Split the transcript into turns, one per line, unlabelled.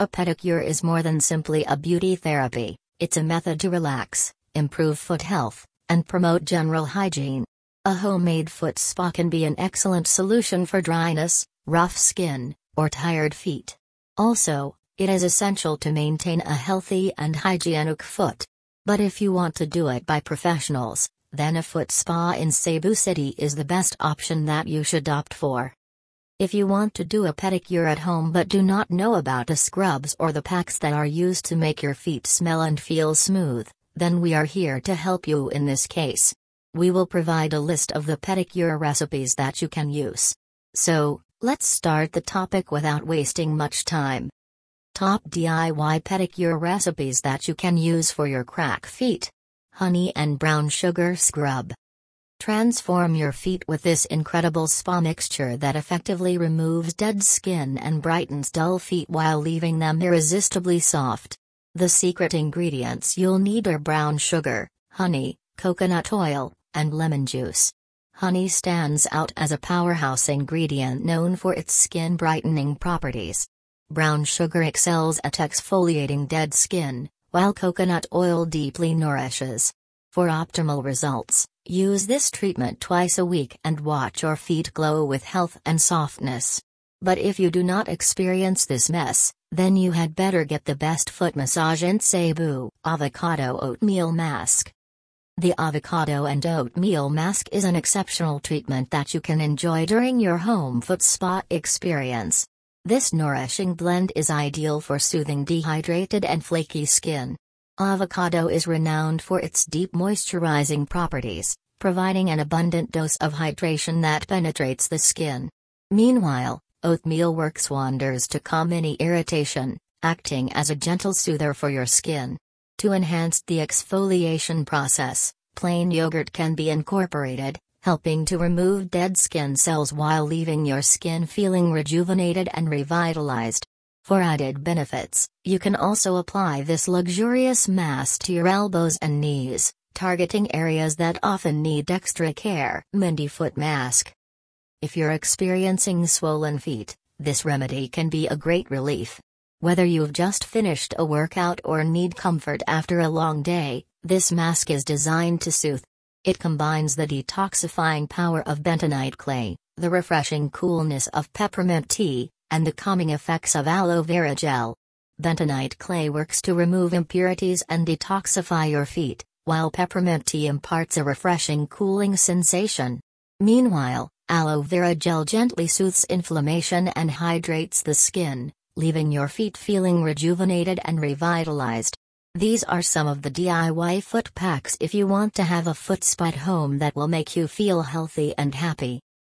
A pedicure is more than simply a beauty therapy, it's a method to relax, improve foot health, and promote general hygiene. A homemade foot spa can be an excellent solution for dryness, rough skin, or tired feet. Also, it is essential to maintain a healthy and hygienic foot. But if you want to do it by professionals, then a foot spa in Cebu City is the best option that you should opt for. If you want to do a pedicure at home but do not know about the scrubs or the packs that are used to make your feet smell and feel smooth, then we are here to help you in this case. We will provide a list of the pedicure recipes that you can use. So, let's start the topic without wasting much time. Top DIY pedicure recipes that you can use for your crack feet. Honey and brown sugar scrub. Transform your feet with this incredible spa mixture that effectively removes dead skin and brightens dull feet while leaving them irresistibly soft. The secret ingredients you'll need are brown sugar, honey, coconut oil, and lemon juice. Honey stands out as a powerhouse ingredient known for its skin brightening properties. Brown sugar excels at exfoliating dead skin, while coconut oil deeply nourishes. For optimal results, use this treatment twice a week and watch your feet glow with health and softness. But if you do not experience this mess, then you had better get the best foot massage in Cebu. Avocado Oatmeal Mask. The avocado and oatmeal mask is an exceptional treatment that you can enjoy during your home foot spa experience. This nourishing blend is ideal for soothing dehydrated and flaky skin. Avocado is renowned for its deep moisturizing properties, providing an abundant dose of hydration that penetrates the skin. Meanwhile, oatmeal works wonders to calm any irritation, acting as a gentle soother for your skin. To enhance the exfoliation process, plain yogurt can be incorporated, helping to remove dead skin cells while leaving your skin feeling rejuvenated and revitalized. For added benefits, you can also apply this luxurious mask to your elbows and knees, targeting areas that often need extra care. Mindy Foot Mask. If you're experiencing swollen feet, this remedy can be a great relief. Whether you've just finished a workout or need comfort after a long day, this mask is designed to soothe. It combines the detoxifying power of bentonite clay, the refreshing coolness of peppermint tea, and the calming effects of aloe vera gel. Bentonite clay works to remove impurities and detoxify your feet, while peppermint tea imparts a refreshing cooling sensation. Meanwhile, aloe vera gel gently soothes inflammation and hydrates the skin, leaving your feet feeling rejuvenated and revitalized. These are some of the DIY foot packs if you want to have a foot spa at home that will make you feel healthy and happy.